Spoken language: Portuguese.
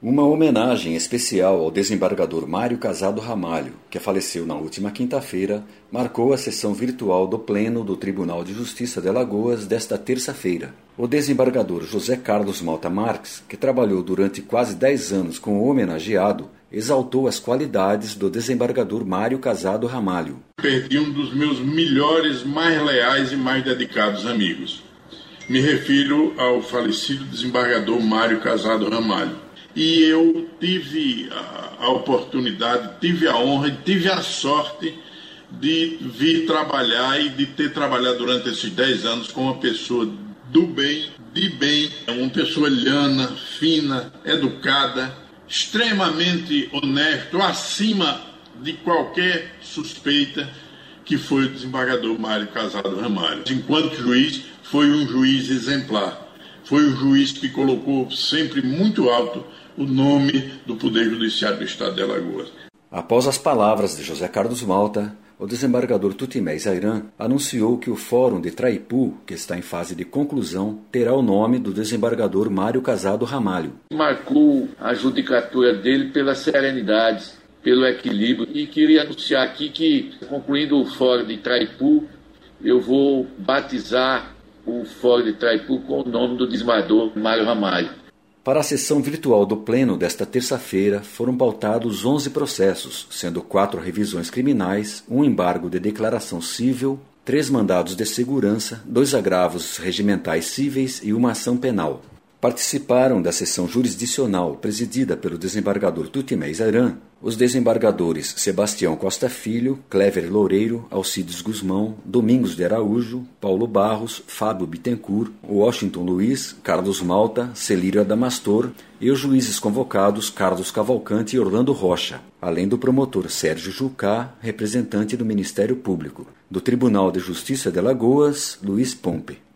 Uma homenagem especial ao desembargador Mário Casado Ramalho, que faleceu na última quinta-feira, marcou a sessão virtual do Pleno do Tribunal de Justiça de Alagoas desta terça-feira. O desembargador José Carlos Malta Marques, que trabalhou durante quase 10 anos com o homenageado, exaltou as qualidades do desembargador Mário Casado Ramalho. Perdi um dos meus melhores, mais leais e mais dedicados amigos. Me refiro ao falecido desembargador Mário Casado Ramalho. E eu tive a oportunidade, tive a honra e tive a sorte de vir trabalhar e de ter trabalhado durante esses 10 anos com uma pessoa do bem, de bem, uma pessoa lhana, fina, educada, extremamente honesto, acima de qualquer suspeita, que foi o desembargador Mário Casado Ramalho. Enquanto juiz, foi um juiz exemplar. Foi um juiz que colocou sempre muito alto o nome do Poder Judiciário do Estado de Alagoas. Após as palavras de José Carlos Malta, o desembargador Tutimés Ayran anunciou que o Fórum de Traipu, que está em fase de conclusão, terá o nome do desembargador Mário Casado Ramalho. Marcou a judicatura dele pela serenidade, pelo equilíbrio, e queria anunciar aqui que, concluindo o Fórum de Traipu, eu vou batizar o Fórum de Traipu com o nome do desembargador Mário Ramalho. Para a sessão virtual do Pleno desta terça-feira, foram pautados 11 processos, sendo 4 revisões criminais, um embargo de declaração cível, 3 mandados de segurança, 2 agravos regimentais cíveis e uma ação penal. Participaram da sessão jurisdicional presidida pelo desembargador Tutimés Ayran os desembargadores Sebastião Costa Filho, Cléver Loureiro, Alcides Guzmão, Domingos de Araújo, Paulo Barros, Fábio Bittencourt, Washington Luiz, Carlos Malta, Celírio Adamastor e os juízes convocados Carlos Cavalcante e Orlando Rocha, além do promotor Sérgio Jucá, representante do Ministério Público. Do Tribunal de Justiça de Alagoas, Luiz Pompe.